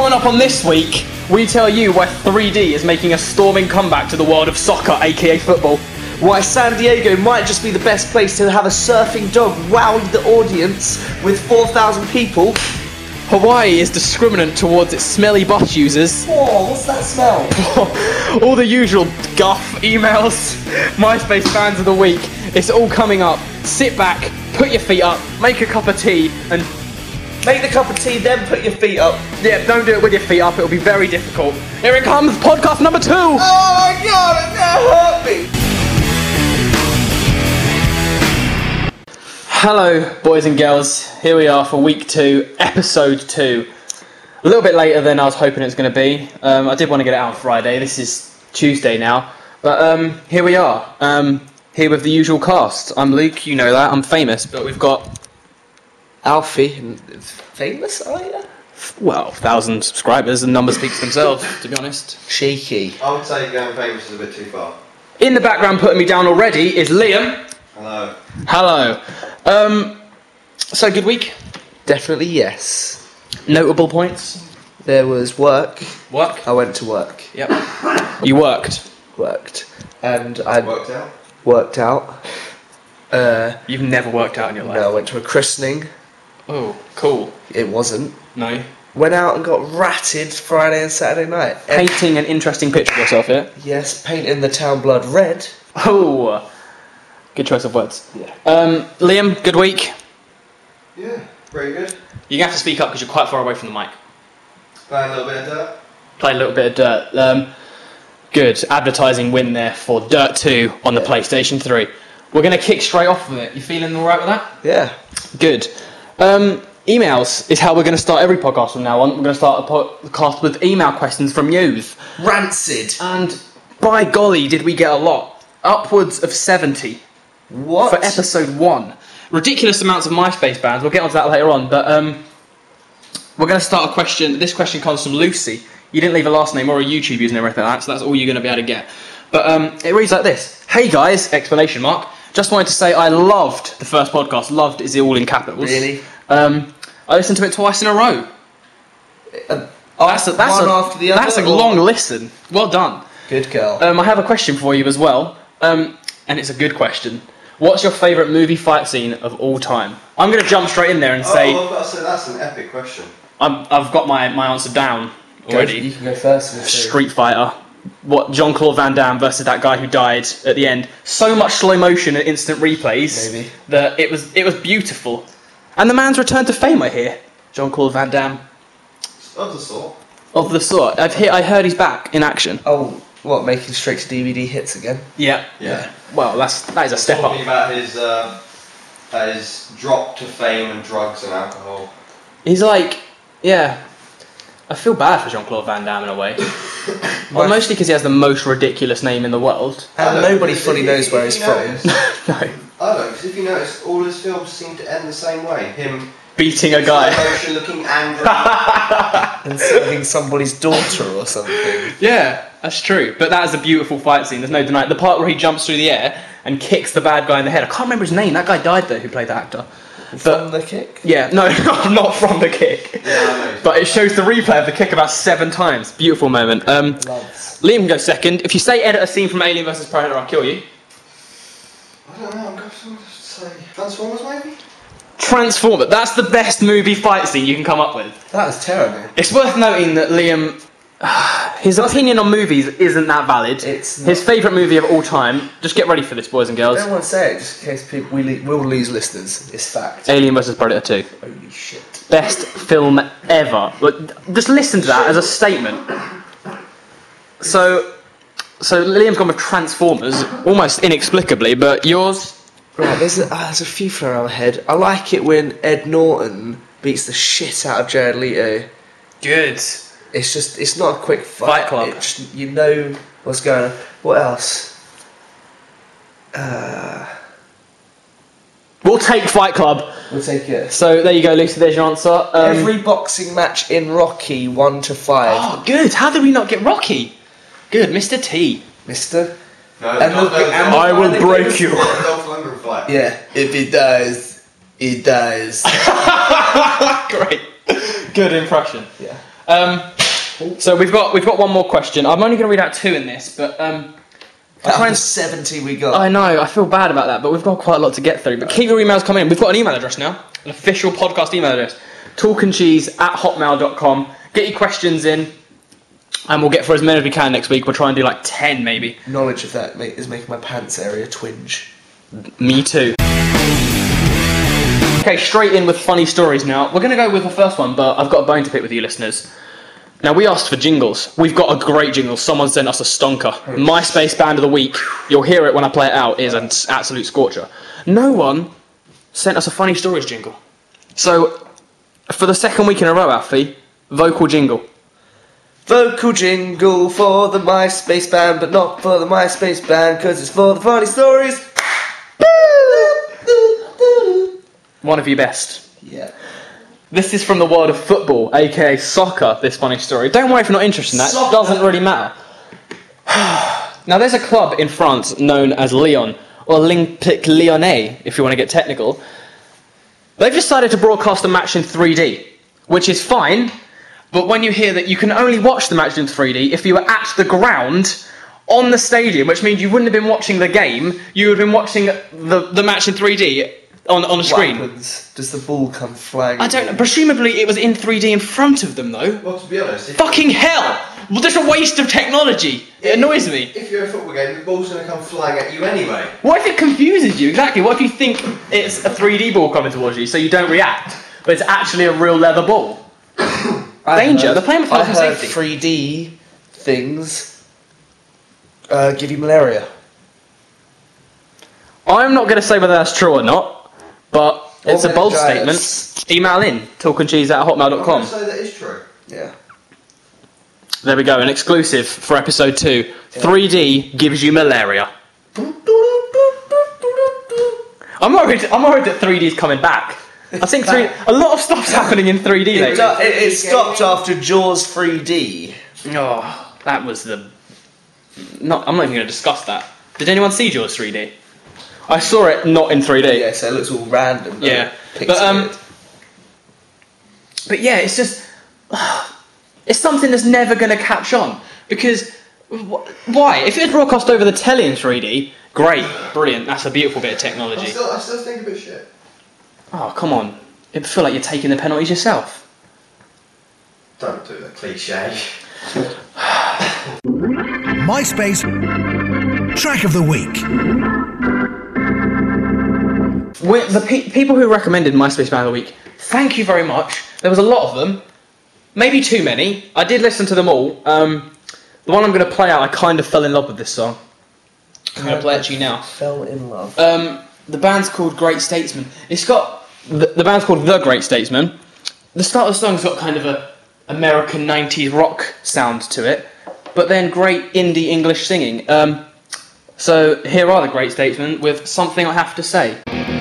Coming up on this week, we tell you why 3D is making a storming comeback to the world of soccer, aka football. Why San Diego might just be the best place to have a surfing dog wow the audience with 4,000 people. Hawaii is discriminant towards its smelly bus users. Oh, what's that smell? All the usual guff, emails, MySpace fans of the week. It's all coming up. Sit back, put your feet up, make a cup of tea, and Make the cup of tea, then put your feet up. yeah, don't do it with your feet up. It'll be very difficult. Here it comes, podcast number 2. Oh my god, it hurt me. Hello, boys and girls. Here we are for week 2, episode 2. A little bit later than I was hoping it was going to be. I did want to get it out on Friday. This is Tuesday now. But here we are. Here with the usual cast. I'm Luke, you know that. I'm famous, but we've got... Alfie, famous, are you? well, 1,000 subscribers, and numbers speak for themselves, to be honest. Cheeky. I would say going famous is a bit too far. In the background, putting me down already, is Liam. Hello. Hello. So, good week? Definitely yes. Notable points? There was work. Work? I went to work. Yep. You worked? Worked. And I Worked out? worked out. You've never worked out in your life? No, I went to a christening. Oh, cool. It wasn't. No. Went out and got ratted Friday and Saturday night. Painting an interesting picture of yourself here. Yes, painting the town blood red. Oh, good choice of words. Yeah. Liam, good week. Yeah, pretty good. You're going to have to speak up because you're quite far away from the mic. Playing a little bit of dirt. Play a little bit of Dirt. Good. Advertising win there for Dirt 2 on the PlayStation 3. We're going to kick straight off with it. You feeling alright with that? Yeah. Good. Emails is how we're going to start every podcast from now on. We're going to start a podcast with email questions from yous. Rancid. And by golly, did we get a lot. Upwards of 70 What? for episode 1. Ridiculous amounts of MySpace bans. We'll get onto that later on. But we're going to start a question. This question comes from Lucy. You didn't leave a last name or a YouTube username or anything like that, so that's all you're going to be able to get. But it reads like this. Hey guys, exclamation mark. Just wanted to say I loved the first podcast. Loved is all in capitals. Really? I listened to it twice in a row. That's one after the other? That's a or- long listen. Well done. Good girl. I have a question for you as well, and it's a good question. What's your favourite movie fight scene of all time? I'm going to jump straight in there and say... Oh, I've got to say, that's an epic question. I've got my answer down already. You can go first. In this Street Fighter. What, Jean-Claude Van Damme versus that guy who died at the end. So much slow motion and instant replays Maybe. that it was beautiful. And the man's returned to fame, I hear. Jean-Claude Van Damme. Of the sort. Of the sort. I heard he's back in action. Oh, what, making straight to DVD hits again? Yeah. Yeah. Well, that is a step Talking up. about his drop to fame and drugs and alcohol. He's like, yeah. I feel bad for Jean-Claude Van Damme in a way. Well, mostly because he has the most ridiculous name in the world. And nobody fully knows where he's from. No. I don't, because if you notice, all his films seem to end the same way. Him Beating a guy. motion looking angry. And serving somebody's daughter or something. Yeah, that's true. But that is a beautiful fight scene. There's no denying. The part where he jumps through the air and kicks the bad guy in the head. I can't remember his name. That guy died though, who played the actor. From the kick? Yeah, no, not from the kick. Yeah, I know. But it shows the replay of the kick about 7 times. Beautiful moment. Loves. Liam can go second. If you say edit a scene from Alien vs Predator, I'll kill you. I don't know, I'm going to say Transformers maybe? Transformer. That's the best movie fight scene you can come up with. That was terrible. It's worth noting that Liam, his opinion on movies isn't that valid. It's not. His favourite movie of all time. Just get ready for this, boys and I girls. don't want to say it just in case people will lose listeners. It's fact. Alien vs Predator 2. Holy shit. Best film ever. Look, just listen to that as a statement. So Liam's gone with Transformers, almost inexplicably, but yours? Right, there's a few flying around my head. I like it when Ed Norton beats the shit out of Jared Leto. Good. It's not a quick fight. Fight Club. It just, you know what's going on. What else? We'll take Fight Club. We'll take it. So there you go, Lucy, there's your answer. Every boxing match in Rocky 1 to 5. Oh, good. How did we not get Rocky? Good, Mr. T. Mister? No, And I will break you. Dolph Lundgren fight. Yeah, if he dies, he dies. Great. Good impression. Yeah. So we've got one more question. I'm only going to read out 2 in this, but Out of 70 we got. I know, I feel bad about that, but we've got quite a lot to get through. But keep your emails coming in. We've got an email address now, an official podcast email address, talkandcheese@hotmail.com. Get your questions in, and we'll get for as many as we can next week. We'll try and do like 10 maybe. Knowledge of that is making my pants area twinge. Me too. Okay, straight in with funny stories now. We're going to go with the first one, but I've got a bone to pick with you listeners. Now, we asked for jingles. We've got a great jingle. Someone sent us a stonker. MySpace Band of the Week. You'll hear it when I play it out. It is an absolute scorcher. No one sent us a funny stories jingle. So, for the second week in a row, Alfie, vocal jingle. Vocal jingle for the MySpace Band, but not for the MySpace Band, because it's for the funny stories. One of your best. Yeah. This is from the world of football, aka soccer, this funny story. Don't worry if you're not interested in that, it doesn't really matter. Now, there's a club in France known as Lyon, or Olympique Lyonnais, if you want to get technical. They've decided to broadcast the match in 3D, which is fine, but when you hear that you can only watch the match in 3D if you were at the ground on the stadium, which means you wouldn't have been watching the game, you would have been watching the match in 3D on a screen. What happens? Does the ball come flying? I don't know. Presumably it was in 3D in front of them, though. Well, to be honest, Fucking hell! Well, that's a waste of technology. It annoys me. if you're at a football game, the ball's going to come flying at you anyway. What if it confuses you? Exactly. What if you think it's a 3D ball coming towards you, so you don't react, but it's actually a real leather ball? Danger. They're playing with health and I heard safety. 3D things give you malaria. I'm not going to say whether that's true or not, but it's a bold Meningitis. statement. Email in, talkandcheese@hotmail.com. I'm going to say that is true. Yeah. There we go, an exclusive for episode 2. 3D gives you malaria. I'm worried that 3D's coming back. I think a lot of stuff's happening in 3D lately. It stopped after Jaws 3D. Oh, that was I'm not even going to discuss that. Did anyone see Jaws 3D? I saw it not in 3D. Yeah, so it looks all random. Yeah, Pixelated. but yeah, it's just it's something that's never going to catch on because why? If it was broadcast over the telly in 3D, great, brilliant. That's a beautiful bit of technology. I still think a bit shit. Oh, come on! It'd feel like you're taking the penalties yourself. Don't do the cliche. MySpace Track of the Week. The people who recommended MySpace Band of the Week, thank you very much. There was a lot of them. Maybe too many. I did listen to them all. The one I'm going to play out, I kind of fell in love with this song. I'm going to play it to you now. Fell in love. The band's called Great Statesman. It's got... The band's called The Great Statesman. The start of the song's got kind of a American 90s rock sound to it, but then great indie English singing. So here are The Great Statesman with Something I Have to Say.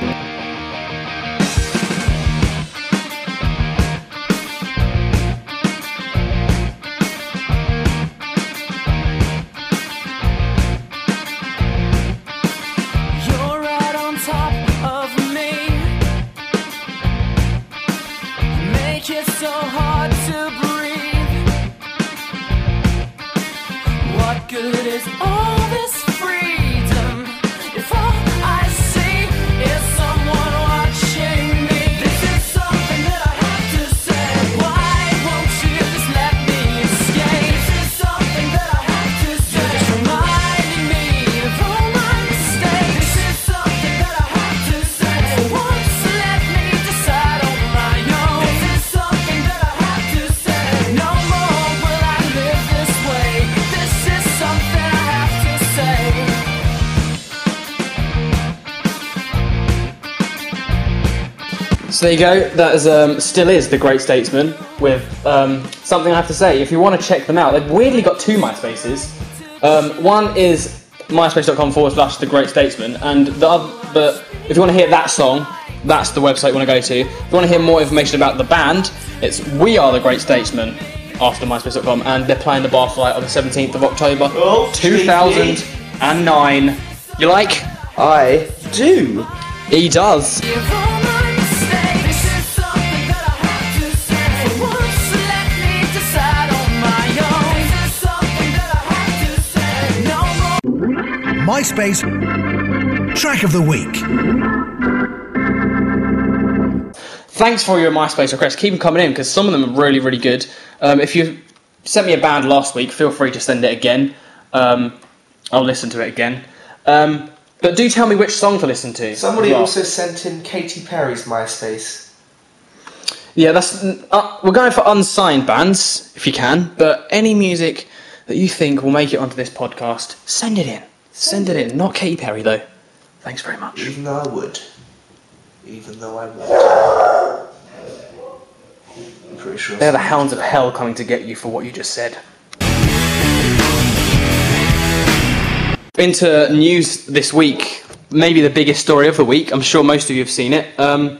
So there you go, that is, still is The Great Statesman with Something I Have to Say. If you want to check them out, they've weirdly got 2 MySpaces. One is myspace.com/The Great Statesman, and the other, but if you want to hear that song, that's the website you want to go to. If you want to hear more information about the band, it's We Are The Great Statesman after myspace.com, and they're playing the Barfly on the 17th of October, 2009. You like? I do. He does. MySpace Track of the Week. Thanks for your MySpace requests. Keep them coming in because some of them are really, really good. If you sent me a band last week, feel free to send it again. I'll listen to it again. But do tell me which song to listen to. Somebody also sent in Katy Perry's MySpace. Yeah, that's we're going for unsigned bands, if you can. But any music that you think will make it onto this podcast, send it in. Send it in. Not Katy Perry, though. Thanks very much. Even though I would. Even though I would. I'm pretty sure. They're the hounds of hell coming to get you for what you just said. Into news this week. Maybe the biggest story of the week. I'm sure most of you have seen it.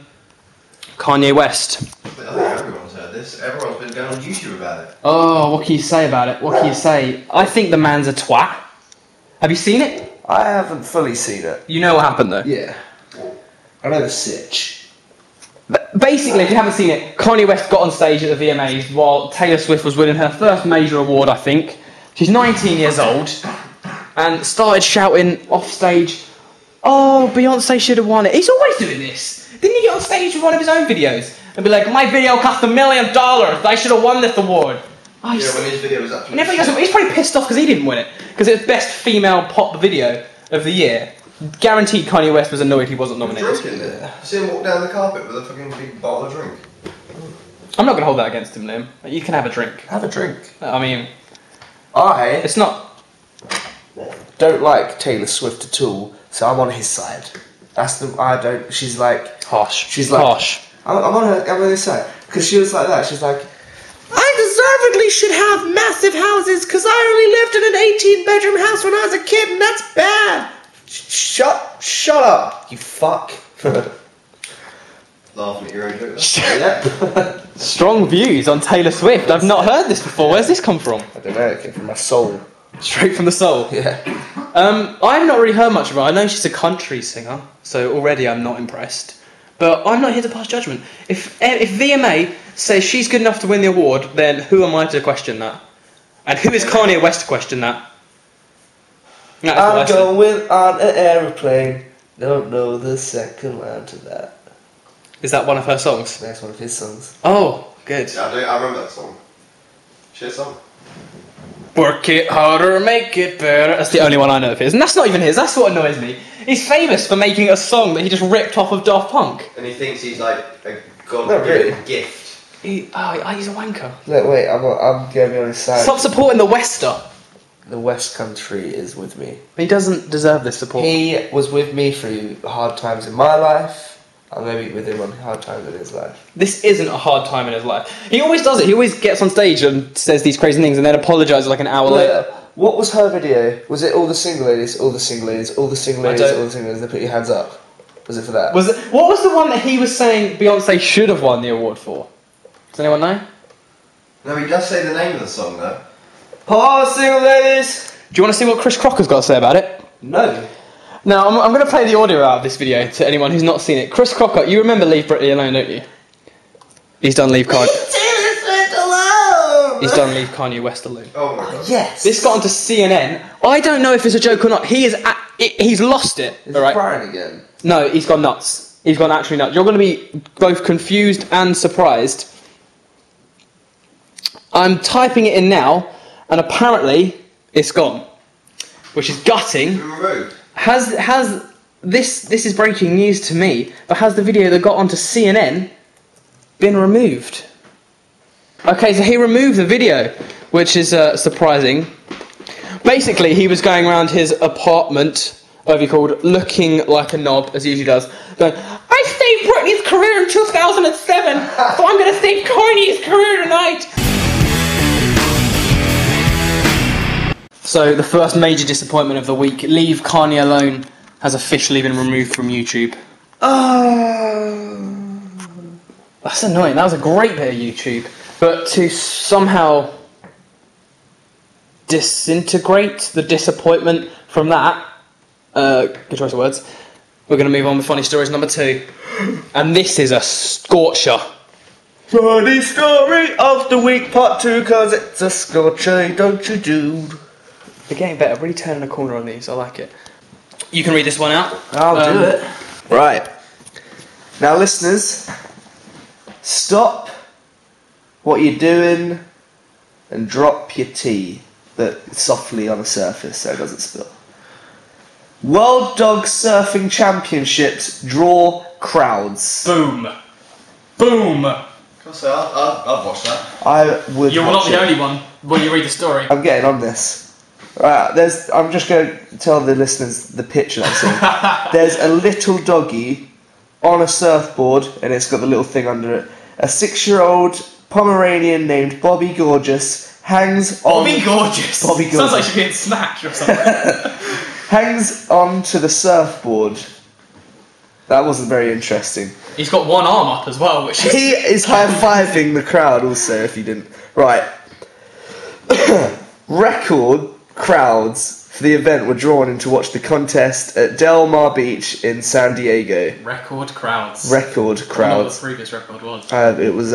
Kanye West. I think everyone's heard this. Everyone's been going on YouTube about it. Oh, what can you say about it? What can you say? I think the man's a twat. Have you seen it? I haven't fully seen it. You know what happened, though? Yeah. I know the sitch. Basically, if you haven't seen it, Kanye West got on stage at the VMAs while Taylor Swift was winning her first major award, I think. She's 19 years old and started shouting off stage, "Oh, Beyonce should have won it." He's always doing this. Didn't he get on stage with one of his own videos and be like, "My video cost $1 million. I should have won this award." Oh, Yeah, when his video was up. he's probably pissed off because he didn't win it. Because it was best female pop video of the year. Guaranteed Kanye West was annoyed he wasn't nominated. Drinking there. See him walk down the carpet with a fucking big bottle of drink. I'm not going to hold that against him, Liam. You can have a drink. Have a drink. I mean, I it's not... don't like Taylor Swift at all, so I'm on his side. She's like... Harsh. She's like... Harsh. I'm on his side. Because she was like that. She's like, I deservedly should have massive houses because I only lived in an 18-bedroom house when I was a kid and that's bad. Shut up, you fuck. Laughing at your own joke. Yeah. Strong views on Taylor Swift. I've not heard this before. Where's this come from? I don't know, it came from my soul. Straight from the soul. Yeah. I've not really heard much of her. I know she's a country singer, so already I'm not impressed. But I'm not here to pass judgment. If VMA says she's good enough to win the award, then who am I to question that? And who is Kanye West to question that? I'm going on an aeroplane. Don't know the second line to that. Is that one of her songs? That's one of his songs. Oh, good. Yeah, I remember that song. Shit song. Work it harder, make it better. That's the only one I know of his. And that's not even his, that's what annoys me. He's famous for making a song that he just ripped off of Daft Punk. And he thinks he's like a really. gift. He's a wanker. Look, wait, I'm going to be on his side. Stop supporting the Wester. The West Country is with me. He doesn't deserve this support. He was with me through hard times in my life. I'm going to be with him on hard times in his life. This isn't a hard time in his life. He always does it. He always gets on stage and says these crazy things and then apologises like an hour later. What was her video? Was it all the single ladies, all the single ladies, all the single ladies, all the single ladies that put your hands up? Was it for that? What was the one that he was saying Beyonce should have won the award for? Does anyone know? No, he does say the name of the song though. All the single ladies! Do you want to see what Chris Crocker's got to say about it? No. Now, I'm going to play the audio out of this video to anyone who's not seen it. Chris Crocker, you remember Leave Britney Alone, don't you? He's done Leave Kanye. He's done Leave Kanye West Alone. Oh my god. Yes. This got onto CNN. I don't know if it's a joke or not. He's lost it. Is all he right? crying again? No, he's gone nuts. He's gone actually nuts. You're going to be both confused and surprised. I'm typing it in now, and apparently it's gone, which is gutting. Removed. This is breaking news to me, but has the video that got onto CNN been removed? Okay, so he removed the video, which is surprising. Basically, he was going around his apartment, whatever you called, looking like a knob, as he usually does, going, I saved Britney's career in 2007, so I'm going to save Kanye's career tonight. So, the first major disappointment of the week, Leave Kanye Alone, has officially been removed from YouTube. Oh. That's annoying. That was a great bit of YouTube. But to somehow disintegrate the disappointment from that, good choice of words, we're going to move on with funny stories number 2. And this is a scorcher. Funny story of the week part 2, cause it's a scorcher, don't you, dude? We're getting better, really turning a corner on these, I like it. You can read this one out. I'll do it. Right. Now, listeners, stop what you're doing and drop your tea, but softly on a surface so it doesn't spill. World Dog Surfing Championships draw crowds. Boom. Boom. I'll say I'd watch that. I would. You're not watch the it. only one when you read the story. I'm getting on this. Right, I'm just going to tell the listeners the picture I'm seeing. There's a little doggy on a surfboard, and it's got the little thing under it. A 6-year-old Pomeranian named Bobby Gorgeous hangs on... Bobby Gorgeous. Bobby Gorgeous. Sounds like she's being snatched or something. hangs onto the surfboard. That wasn't very interesting. He's got one arm up as well, which is... He is high-fiving the crowd also, if you didn't... Right. Record crowds for the event were drawn in to watch the contest at Del Mar Beach in San Diego. Record crowds. Record I don't know what crowds. the previous record was. It was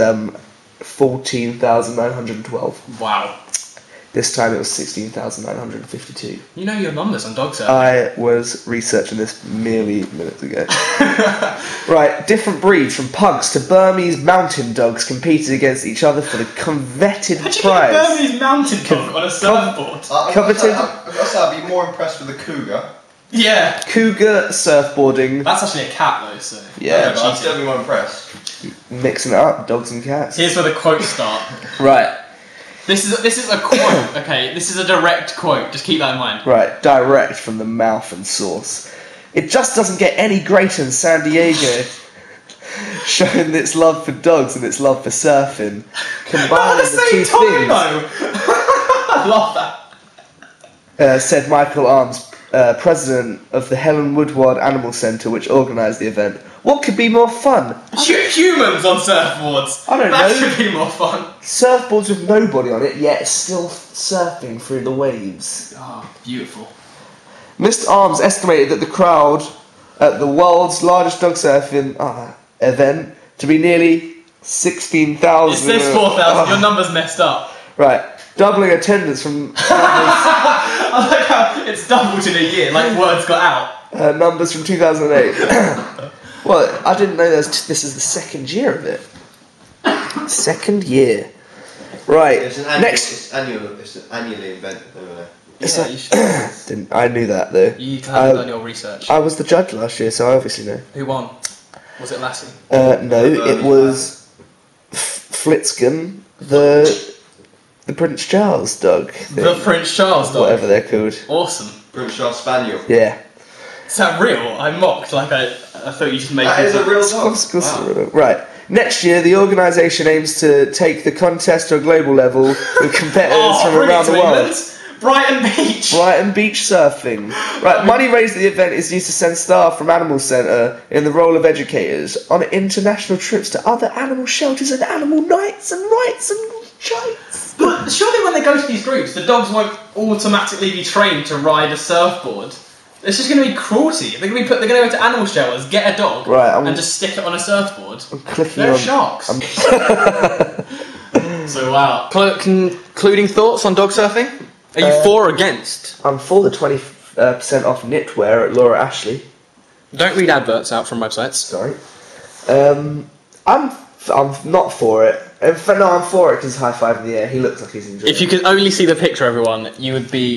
14,912. Wow. This time it was 16,952. You know your numbers on dog surfing. I was researching this merely minutes ago. Right, different breeds from pugs to Burmese mountain dogs competed against each other for the coveted How'd you prize. get a Burmese mountain dog on a surfboard? Coveted. I've got to say, I'd be more impressed with the cougar. Yeah. Cougar surfboarding. That's actually a cat though, so... Yeah, but I'd still be more impressed. mixing it up, dogs and cats. Here's where the quotes start. Right, This is a quote, okay? This is a direct quote, just keep that in mind. right, direct from the mouth and source. It just doesn't get any greater than San Diego, showing its love for dogs and its love for surfing. At Combining the the same two time things, though! I love that. said Michael Arms, president of the Helen Woodward Animal Centre, which organised the event. What could be more fun? Humans on surfboards! I don't that know. should be more fun. Surfboards with nobody on it, yet still surfing through the waves. Oh, beautiful. Mr. Arms estimated that the crowd at the world's largest dog surfing event to be nearly 16,000. It says 4,000, your number's messed up. Right, doubling attendance from I like how it's doubled in a year, like words got out. numbers from 2008. Well, I didn't know this is the second year of it. Second year. Right, It's an annual, next... It's an annually event, isn't it? It's Yeah, like- you should. I knew that though. You haven't done your research. I was the judge last year, so I obviously know. Who won? Was it Lassie? No, it was Flitzgen, the Prince Charles dog. The Prince Charles dog. Whatever they're called. Awesome. Prince Charles Spaniel. Yeah. Is that real? I mocked, like I thought you just made That is it a real Of dog. course, Right. Next year, the organisation aims to take the contest to a global level with competitors from bring it around to the world. England. Brighton Beach. Brighton Beach surfing. Right, money raised at the event is used to send staff from Animal Centre in the role of educators on international trips to other animal shelters and animal nights and rights and chites. But surely when they go to these groups, the dogs won't automatically be trained to ride a surfboard. It's just going to be cruelty. They're going to go to animal shelters, get a dog, Right, and just stick it on a surfboard. I'm clicking They're on. sharks. So wow. Concluding thoughts on dog surfing? Are you for or against? I'm for the 20% off knitwear at Laura Ashley. Don't read adverts out from websites. Sorry. I'm not for it. No, I'm for it because high five in the air. He looks like he's enjoying If you could only see the picture, everyone, you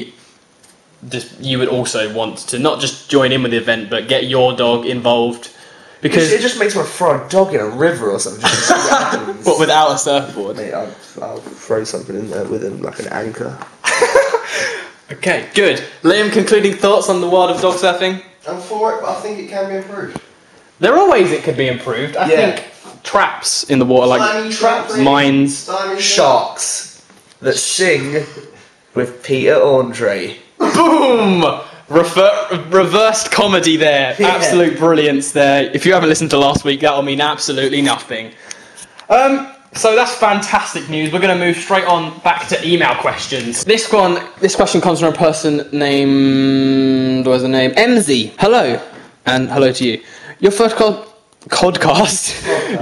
would also want to not just join in with the event, but get your dog involved. Because it just makes me want to throw a dog in a river or something. Just to see what happens. but without a surfboard. Mate, I'll throw something in there with him, like an anchor. Okay, good. Liam, concluding thoughts on the world of dog surfing? I'm for it, but I think it can be improved. There are ways it could be improved. I think traps in the water, like Slimy traps, mines. slimy Sharks that sing with Peter Andre. Boom! Reversed comedy there. Yeah. Absolute brilliance there. If you haven't listened to last week, that'll mean absolutely nothing. So that's fantastic news. We're going to move straight on back to email questions. This question comes from a person named... Where's the name? MZ. Hello. And hello to you. Your first podcast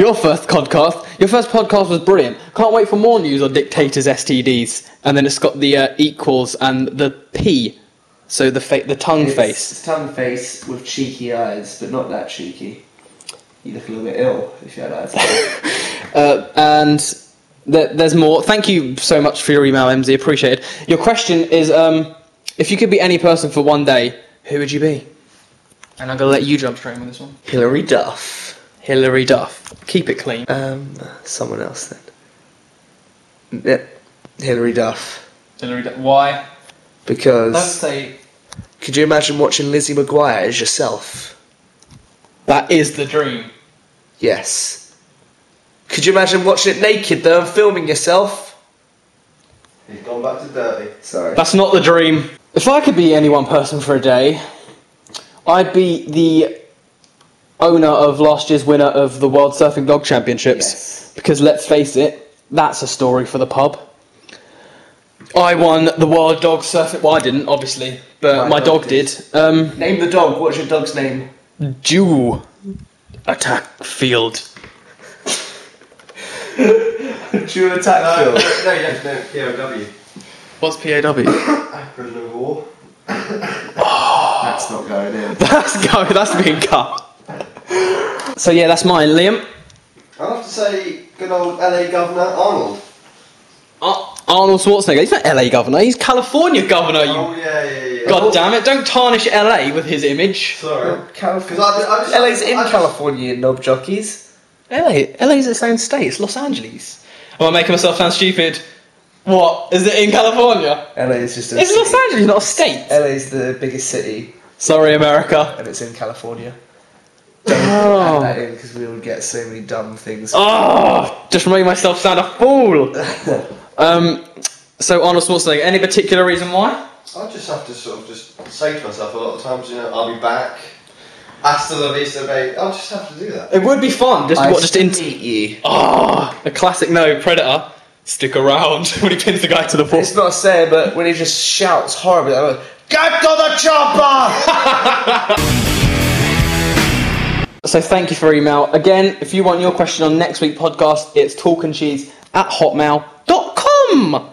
was brilliant. Can't wait for more news on dictators' STDs. And then it's got the equals and the P So the tongue face. It's tongue face with cheeky eyes, but not that cheeky. You look a little bit ill if you had eyes. And there's more. Thank you so much for your email, MZ. Appreciate it. Your question is, if you could be any person for one day, who would you be? And I'm going to let you jump straight in with this one. Hilary Duff. Hilary Duff. Keep it clean. Someone else then. Yeah, Hilary Duff. Hilary Duff. Why? Because... Don't say... Could you imagine watching Lizzie McGuire as yourself? That is the dream. Yes. Could you imagine watching it naked though and filming yourself? He's gone back to dirty. Sorry. That's not the dream. If I could be any one person for a day, I'd be the owner of last year's winner of the World Surfing Dog Championships. Yes. Because let's face it, that's a story for the pub. I won the World Dog Surfing... Well, I didn't, obviously, but my dog did. Name the dog. What's your dog's name? Jew Attack Field. Jew Attack Field. No, you have to know POW. What's PAW? Prisoner of War. That's not going in. That's being cut. So yeah, that's mine. Liam? I'll have to say, good old LA Governor Arnold. Arnold Schwarzenegger. He's not LA governor, he's California governor, you... Oh, yeah. God damn it, don't tarnish LA with his image. Sorry. California. I LA's in California, knob jockeys. LA's its own state, it's Los Angeles. Am I making myself sound stupid? What? Is it in California? LA is just a It's city. Los Angeles, not a state. LA's the biggest city, Sorry, America. and it's in California. Oh. Add that in because we would get so many dumb things. Oh, just made myself sound a fool. So Arnold Schwarzenegger, any particular reason why? I just have to sort of just say to myself a lot of times, I'll be back. Hasta la vista, babe. I'll just have to do that. It would be fun, just meet you. Oh, a classic Predator. Stick around when he pins the guy to the floor. It's not saying, but when he just shouts horribly, like, get to the chopper! So thank you for your email. Again, if you want your question on next week's podcast, it's talkandcheese@hotmail.com.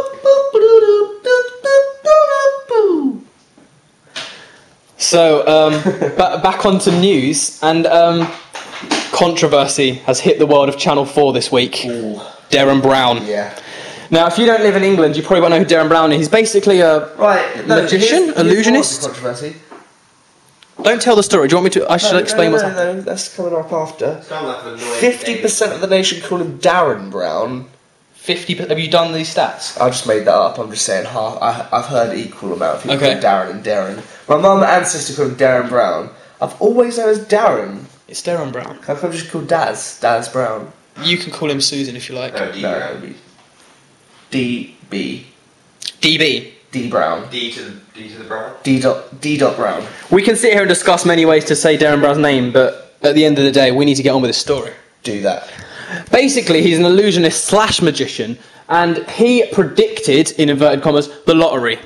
So, back onto news, and controversy has hit the world of Channel 4 this week. Ooh. Darren Brown. Yeah. Now, if you don't live in England, you probably won't know who Darren Brown is. He's basically a magician, illusionist. Controversy. Don't tell the story. Do you want me to? I should explain what's happening. No, that's coming up after. It's kind of like an annoying 50% of the nation call him Darren Brown. 50%. Have you done these stats? I just made that up. I'm just saying half. I've heard equal amount of people Okay. call Darren and Darren. My mum and sister call him Darren Brown. I've always known as Darren. It's Darren Brown. How come I just call Daz Brown? You can call him Susan if you like. No, D No, Brown. it'd be DB. DB. D Brown. D to the Brown. D dot Brown. We can sit here and discuss many ways to say Darren Brown's name, but at the end of the day, we need to get on with this story. Do that. Basically, he's an illusionist / magician, and he predicted, in inverted commas, the lottery.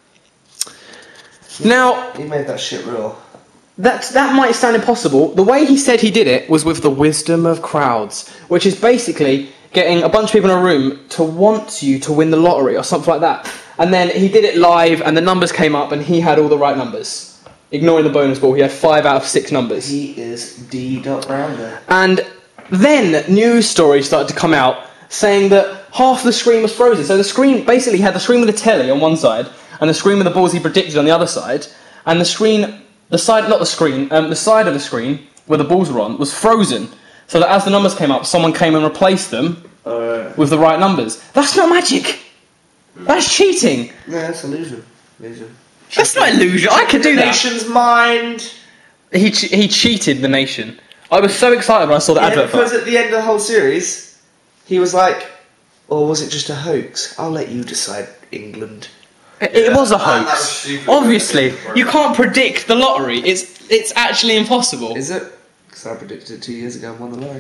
Now, He made that shit real. that might sound impossible. The way he said he did it was with the wisdom of crowds, which is basically getting a bunch of people in a room to want you to win the lottery or something like that. And then he did it live, and the numbers came up, and he had all the right numbers. Ignoring the bonus ball, he had 5 out of 6 numbers. He is D dot Brown there. And then news stories started to come out saying that half the screen was frozen. So the screen basically had the screen with the telly on one side, and the screen with the balls he predicted on the other side, and the side of the screen where the balls were on was frozen. So that as the numbers came up, someone came and replaced them with the right numbers. That's not magic. That's cheating. No, that's illusion. Illusion. That's not illusion. I could do The that. nation's mind. He cheated the nation. I was so excited when I saw the advert for Because it. at the end of the whole series, he was like, or was it just a hoax? I'll let you decide, England. It was a That was hoax. stupid. Obviously, you can't predict the lottery. It's actually impossible. Is it? Because I predicted it 2 years ago and won the lottery.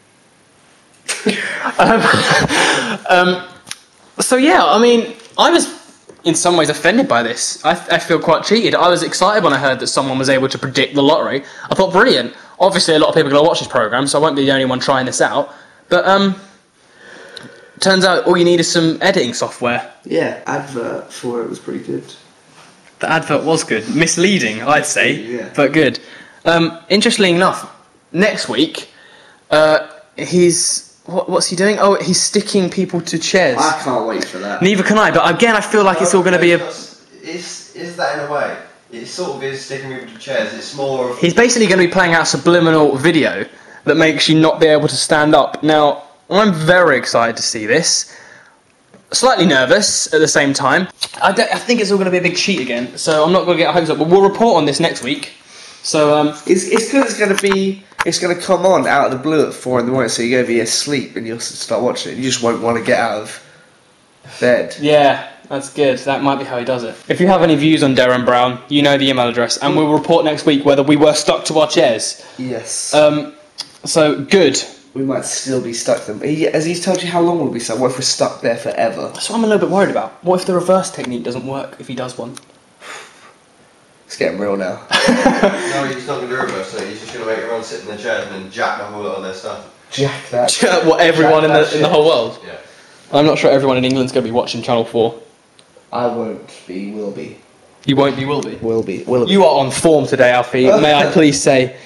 So yeah, I mean, I was in some ways offended by this. I feel quite cheated. I was excited when I heard that someone was able to predict the lottery. I thought, brilliant. Obviously, a lot of people are going to watch this programme, so I won't be the only one trying this out. But turns out all you need is some editing software. Yeah, advert for it was pretty good. The advert was good. Misleading, I'd say, Yeah. but good. Interestingly enough, next week, what's he doing? Oh, he's sticking people to chairs. I can't wait for that. Neither can I, but again, I feel like it's all going to be a... Is that in a way? It sort of is sticking people to chairs. It's more of... He's basically going to be playing out subliminal video that makes you not be able to stand up. Now, I'm very excited to see this. Slightly nervous at the same time. I think it's all going to be a big cheat again, so I'm not going to get hopes up, but we'll report on this next week. So, It's because it's going to come on out of the blue at 4 in the morning, so you're going to be asleep and you'll start watching it. You just won't want to get out of bed. yeah, that's good. That might be how he does it. If you have any views on Darren Brown, you know the email address, and we'll report next week whether we were stuck to our chairs. Yes. So, good. We might still be stuck to them. Has he told you how long we'll be stuck? What if we're stuck there forever? That's what I'm a little bit worried about. What if the reverse technique doesn't work if he does one? It's getting real now. No, he's not going to do reverse thing. He's just going to make everyone sit in their chairs and then jack the whole lot of their stuff. Jack that. What, everyone in Jack that the whole world? Yeah. I'm not sure everyone in England's going to be watching Channel 4. I won't be, will be. You won't be, will be. Will be. Will be. You are on form today, Alfie. May I please say.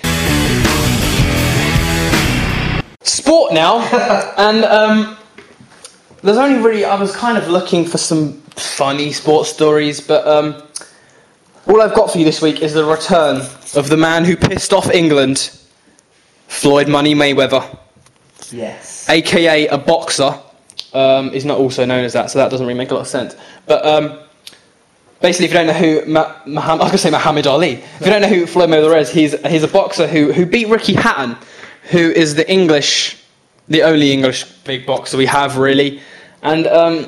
Sport now, and there's only really, I was kind of looking for some funny sports stories, but all I've got for you this week is the return of the man who pissed off England, Floyd Money Mayweather, Yes. aka a boxer. Is not also known as that, so that doesn't really make a lot of sense. But basically, if you don't know who I was going to say Muhammad Ali. If you don't know who Floyd Mayweather is, he's a boxer who beat Ricky Hatton, who is the only English big boxer we have, really. And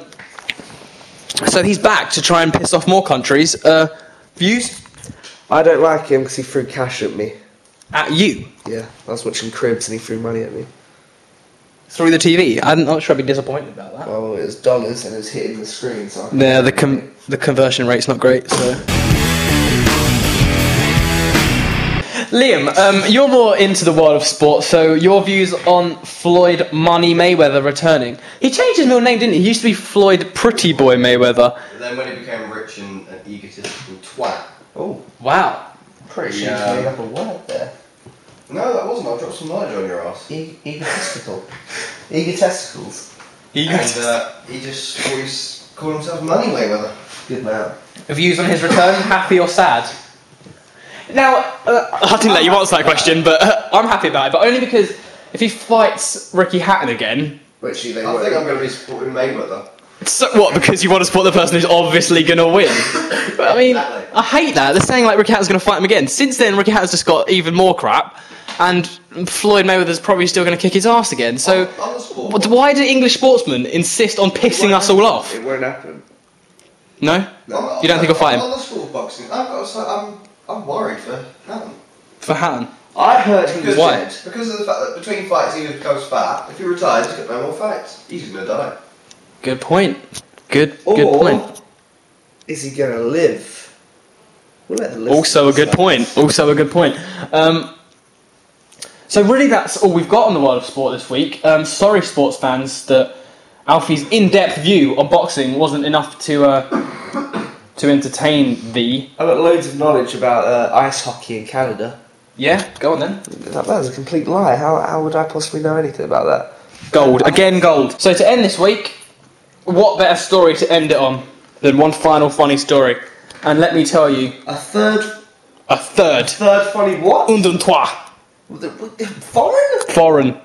so he's back to try and piss off more countries. Views? I don't like him because he threw cash at me. At you? Yeah. I was watching Cribs and he threw money at me. Through the TV? I'm not sure I'd be disappointed about that. Well, it was dollars and it was hitting the screen, so... Yeah, the conversion rate's not great, so... Liam, you're more into the world of sport, so your views on Floyd Money Mayweather returning. He changed his middle name, didn't he? He used to be Floyd Pretty Boy Mayweather. But then when he became rich and an egotistical twat. Oh, Wow. pretty sure Yeah. you made up a word there. No, that wasn't. I dropped some knowledge on your ass. Egotistical. Egotesticles. And he just always called himself Money Mayweather. Good man. Views on his return, happy or sad? Now, I didn't let you answer that question, but I'm happy about it, but only because if he fights Ricky Hatton again... Which they I think I'm going to be supporting Mayweather. So, what, because you want to support the person who's obviously going to win? But, I mean, Exactly. I hate that. They're saying like Ricky Hatton's going to fight him again. Since then, Ricky Hatton's just got even more crap, and Floyd Mayweather's probably still going to kick his ass again. So, I'm the sport. why do English sportsmen insist on pissing us all off? It won't happen. No? You don't think he'll fight him? I'm the sport of boxing. I'm worried for Hatton. For Hatton? I heard he was Why? dead. Because of the fact that between fights he becomes fat. If he retires, he's got no more fights. He's just going to die. Good point. Good Or point. is he going to live? We'll let the Also a listeners good decide. point. Also a good point. So really that's all we've got on the world of sport this week. Sorry sports fans that Alfie's in-depth view on boxing wasn't enough to entertain thee. I've got loads of knowledge about ice hockey in Canada. Yeah, go on then. That was a complete lie. How would I possibly know anything about that? Gold. Again, gold. So to end this week, what better story to end it on than one final funny story? And let me tell you, A third funny what? Un, deux, trois. Foreign? Foreign.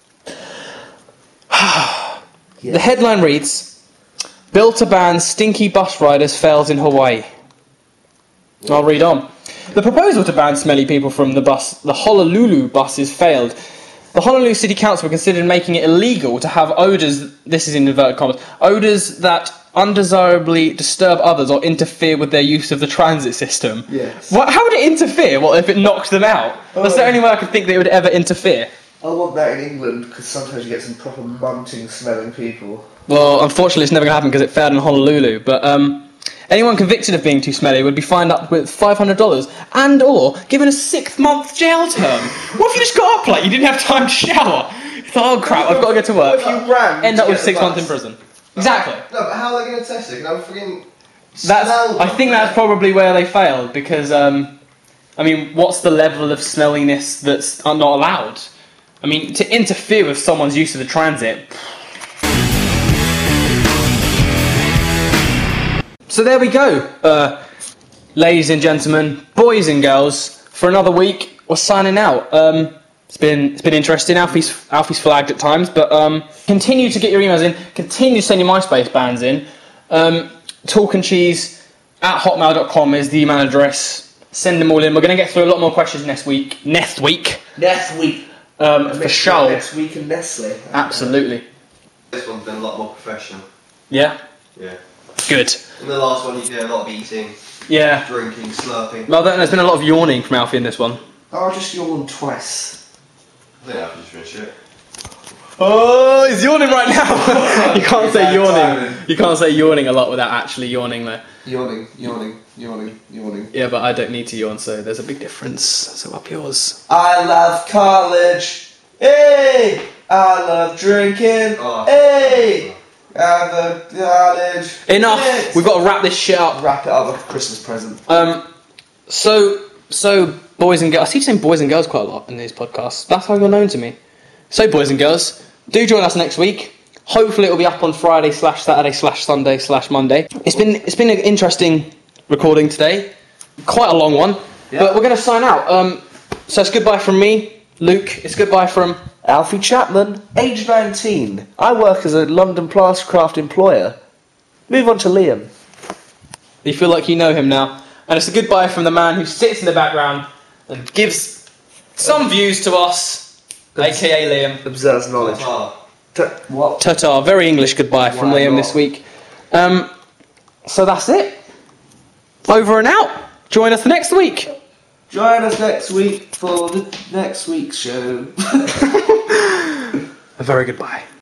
The headline reads, Bill to ban stinky bus riders fails in Hawaii. I'll read on. The proposal to ban smelly people from the Honolulu buses failed. The Honolulu City Council considered making it illegal to have odours, this is in inverted commas, odours that undesirably disturb others or interfere with their use of the transit system. Yes. How would it interfere? What if it knocked them out? That's the only way I could think that it would ever interfere. I want that in England because sometimes you get some proper munting smelling people. Well, unfortunately, it's never going to happen because it failed in Honolulu. But anyone convicted of being too smelly would be fined up with $500 and or given a 6-month jail term. What if you just got up like you didn't have time to shower? You thought, oh crap, I've got to go to work. What if you ran End to up with get 6 the months in bus? prison. Exactly. No, but how are they going to test it? I'm freaking... I think that's probably where they failed because, I mean, what's the level of smelliness that's not allowed? I mean, to interfere with someone's use of the transit. So there we go, ladies and gentlemen, boys and girls. For another week, we're signing out. It's been interesting. Alfie's flagged at times, but continue to get your emails in. Continue to send your MySpace bands in. talkandcheese@hotmail.com is the email address. Send them all in. We're going to get through a lot more questions next week. For sure. Next week and Nestle. Absolutely. This one's been a lot more professional. Yeah? Yeah. Good. In the last one, you hear a lot of eating, Yeah. drinking, slurping. Well, there's been a lot of yawning from Alfie in this one. I'll just yawn twice. I think I've just finished it. Oh, he's yawning right now. You can't say Bad yawning. timing. You can't say yawning a lot without actually yawning though. Yawning. Yeah, but I don't need to yawn, so there's a big difference. So up yours. I love college. Hey! I love drinking. Oh. Hey! I love college. Enough. Yes. We've got to wrap this shit up. Wrap it up like a Christmas present. So boys and girls. I keep saying boys and girls quite a lot in these podcasts. That's how you're known to me. So boys and girls, do join us next week. Hopefully it'll be up on Friday/Saturday/Sunday/Monday. It's been an interesting recording today. Quite a long one. Yeah. But we're going to sign out. So it's goodbye from me, Luke. It's goodbye from Alfie Chapman, age 19. I work as a London Plastercraft employer. Move on to Liam. You feel like you know him now. And it's a goodbye from the man who sits in the background and gives some views to us, aka Liam. Observes knowledge. What? Ta-ta, very English goodbye from Why Liam not? this week. So that's it. Over and out. Join us next week. Join us next week for the next week's show. A very goodbye.